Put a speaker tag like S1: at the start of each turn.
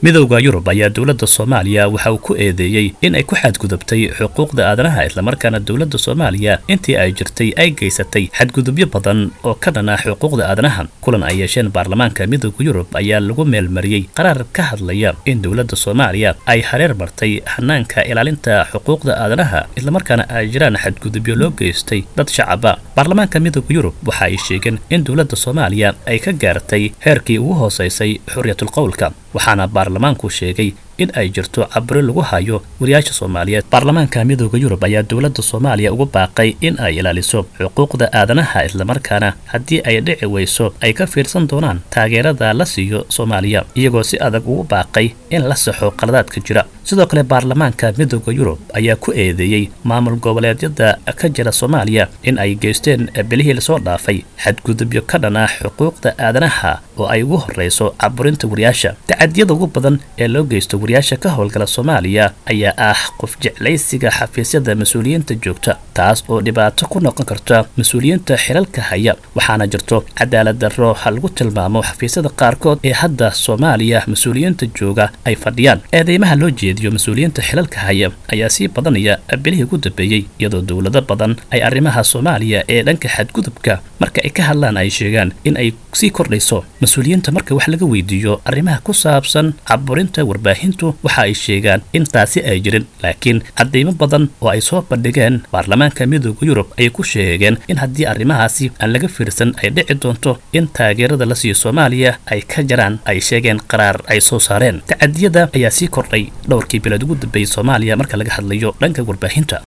S1: midowga Yurub ayaa dawladda Soomaaliya waxa uu ku eedeeyay in ay ku xadgudubtay xuquuqda aadanaha isla markaana dawladda Soomaaliya intii ay jirtay ay geysatay xadgudubyo badan oo ka dhan ah xuquuqda aadanaha. kulan ay yeesheen baarlamaanka midowga Yurub ayaa lagu meelmariyay qaraar ka hadlaya in dawladda Soomaaliya ay hareer martay hanaanka ilaalinta xuquuqda aadanaha isla markaana ay jiraan xadgudubyo loo geystay dad shacab ah. baarlamaanka midowga Yurub waxa ay sheegeen in dawladda Soomaaliya ay ka gaartay heerkii ugu hooseysay xurriyatul qowlka, waxaana baarlamaanku sheegay in ay jirto cabri lagu hayo wariyaasha Soomaaliyeed. baarlamaanka midowga Yurub ayaa dawladda Soomaaliya ugu baaqay in ay ilaaliso xuquuqda aadanaha isla markaana haddii ay dhici weyso ay ka fiirsan doonaan taageerada la siiyo Soomaaliya, iyagoo si adag ugu baaqay in la saxo qaladaadka jira. sidoo kale baarlamaanka midowga Yurub ayaa ku eedeeyay maamul goboleedyada ka jira Soomaaliya in ay geysteen bilihii la soo dhaafay xadgudubyo ka dhan ah xuquuqda aadanaha oo ay ugu horeyso caburinta wariyaasha. tacadiyada ugu badan ee loo geysto wariyaasha ka howlgala Soomaaliya ayaa ah qof jeclaysiga xafiisyada mas'uuliyiinta joogta, taas oo dhibaato ku noqon karta mas'uuliyiinta xilalka haya. waxaana jirto cadaalad darro lagu tilmaamo xafiisyada qaarkood ee hadda Soomaaliya mas'uuliyiinta jooga ay fadhiyaan. eedeymaha loo jeediyo mas'uuliyiinta xilalka haya ayaa sii badanaya bilihii ugu dambeeyay, iyadoo dawlado badan ay arrimaha Soomaaliya ee dhanka xadgudubka marka ay ka hadlaan ay sheegaan in ay sii kordhayso. mas'uuliyiinta marka wax laga weydiiyo arrimaha ku saabsan caburinta warbaahintu waxa ay sheegaan in taasi ay jirin, laakiin cadeymo badan oo ay soo bandhigeen baarlamaanka midowga Yurub ay ku sheegeen in haddii arrimahaasi aan laga fiirsan ay dhici doonto in taageerada la siiyo Soomaaliya ay ka jaraan. ay sheegeen qaraar ay soo saareen. tacadiyada ayaa sii kordhay dhowrkii bilood ugu dambeeyay Soomaaliya marka laga hadlayo dhanka warbaahinta.